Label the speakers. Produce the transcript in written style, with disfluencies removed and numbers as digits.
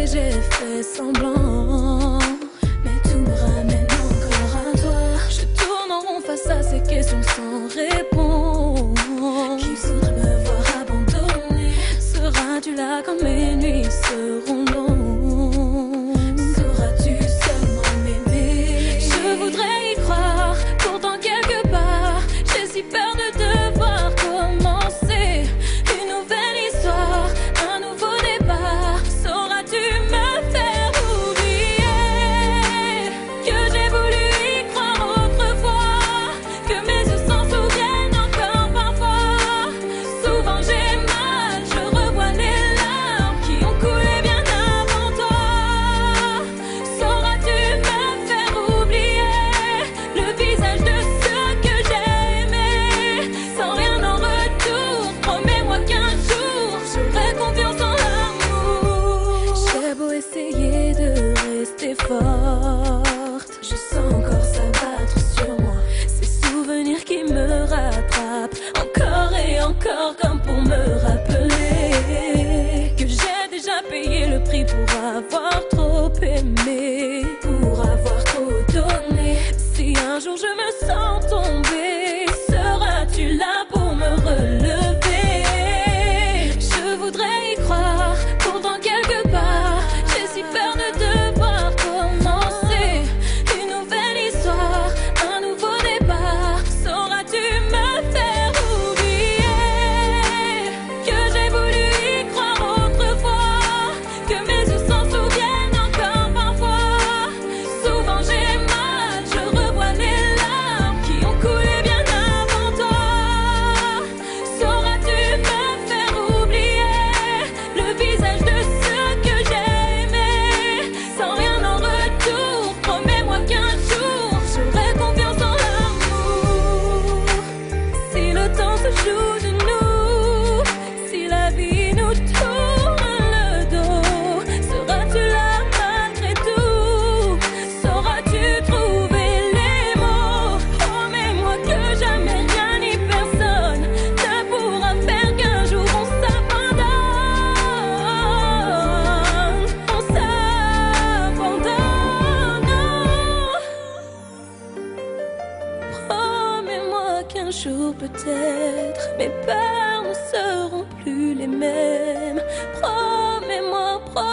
Speaker 1: j'ai fait semblant, mais tout me ramène encore à toi. Je tourne en rond face à ces questions sans réponse. Qui voudrait me voir abandonner? Seras-tu là quand mes nuits seront longues? Sauras-tu seulement m'aimer? Je voudrais y croire, pourtant quelque part j'ai si peur de devoir commencer une nouvelle histoire, un nouveau départ. Sauras-tu me faire oublier que j'ai voulu y croire autrefois, que mes yeux s'en souviennent encore parfois? Souvent j'ai mal, je revois les larmes qui ont coulé bien avant toi. Sauras-tu me faire oublier le visage de ceux que j'ai aimés, sans rien en retour? Promets-moi qu'un jour j'aurai confiance en l'amour. J'ai beau essayer de rester forte, je sens encore s'abattre sur moi ces souvenirs qui me rattrapent encore et encore, comme pour me rappeler que j'ai déjà payé le prix pour avoir trop aimé, pour avoir trop donné. Si un jour je me sens tomber, seras-tu là pour me relever? Je voudrais y croire, pourtant quelque part j'ai si peur de devoir commencer une nouvelle histoire, un nouveau départ. Sauras-tu me faire oublier que j'ai voulu y croire autrefois, que mes yeux s'en souviennent encore parfois? Souvent j'ai mal, je revois les larmes qui ont coulé bien avant toi. Sauras-tu me faire oublier le visage de ceux que j'ai aimés, sans rien en retour? Promets-moi qu'un jour j'aurai confiance en l'amour. Si le temps se joue de nous, si la vie nous tourne le dos, seras-tu là malgré tout? Sauras-tu trouver les mots? Promets-moi que jamais rien ni personne ne pourra faire qu'un jour on s'abandonne. On s'abandonne. Promets-moi qu'un jour peut-être mes peurs ne seront plus les mêmes. Promets-moi, promets-moi.